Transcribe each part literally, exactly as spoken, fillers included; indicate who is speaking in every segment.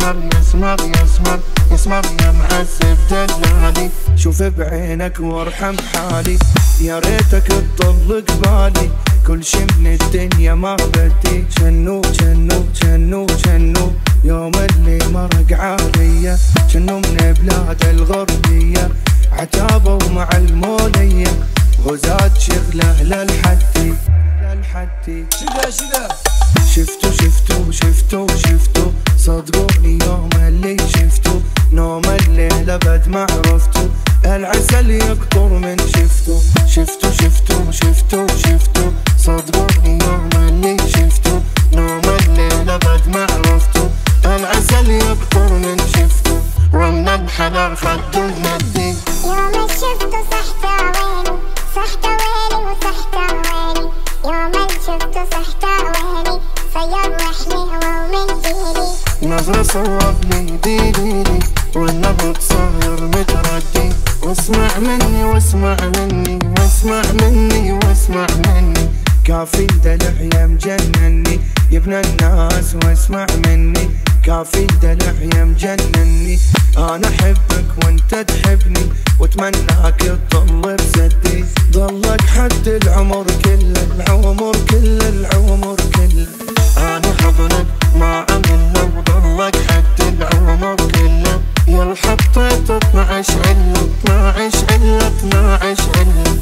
Speaker 1: يسمر يسمر يسمر يسمر يا معذب دلالي. شوف بعينك وارحم حالي، يا ريتك تطل قبالي، كل شي من الدنيا ما بدي. جنو جنو جنو جنو يوم اللي مرق عليا، جنو من بلاد الغربية، عتابة ومع المولية، غزاة شغله للحدي للحدي.
Speaker 2: شذا شذا
Speaker 1: شفتو شفتو شفتو شفتو صدقوني يوم اللي شفتو، نوم الليل ابد ما عرفتو، العسل يقطر من شفتو. شفتو شفتو شفتو شفتو صدقوني يوم اللي شفتو، نوم الليل ابد ما عرفتو، العسل يقطر من شفتو، ومن الحلال خدو المدي.
Speaker 3: يوم شفته صحت عويني صحت عويني وصحت عويني، يوم شفته صحت عويني صير وحني ومن ديني.
Speaker 1: نظرة صوبني ديني والنبض صاير متردي، واسمع مني واسمع مني واسمع مني واسمع مني، كافي دلع يا مجنني يا ابن الناس واسمع مني، كافي دلع يا مجنني. انا احبك وانت تحبني واتمناك تطل بسدي، ضلك حد العمر كله العمر كله العمر كله، انا حضنك ما عملنا وضلك حد العمر كله. يا حطيت اثنعش علة اثنعش علة اثنعش علة.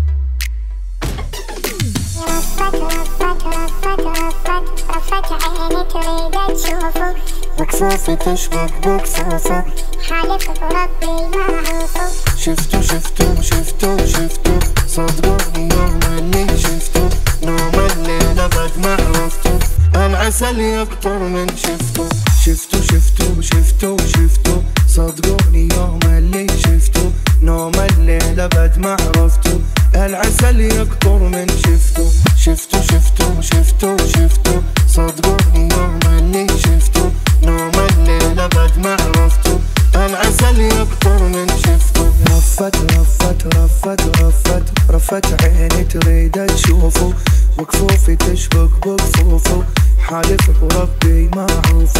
Speaker 3: رفت رفت رفت رفت رفت عيني تريد تشوفه،
Speaker 1: وكفوفي تشبك بكفوفه،
Speaker 3: حالف بربي ما عوفه.
Speaker 1: شفتو شفتو شفتو شفتو صدقوني يوم اللي شفتو، نوم الليل ابد ما عرفتو، العسل يقطر من شفتو. شفتو شفتو شفتو شفتو صدقوني يوم اللي شفتو، نوم الليل ابد ما عرفتو، العسل يقطر من شفتو. شفتو شفتو شفتو شفتو صدقوني يوم اللي شفتو، نوم الليل ابد ما عرفتو، العسل يقطر من شفتو. رفت رفت رفت رفت رفت عيني تريد تشوفه، وكفوفي تشبك بكفوفه، حالف بربي ما عوفه.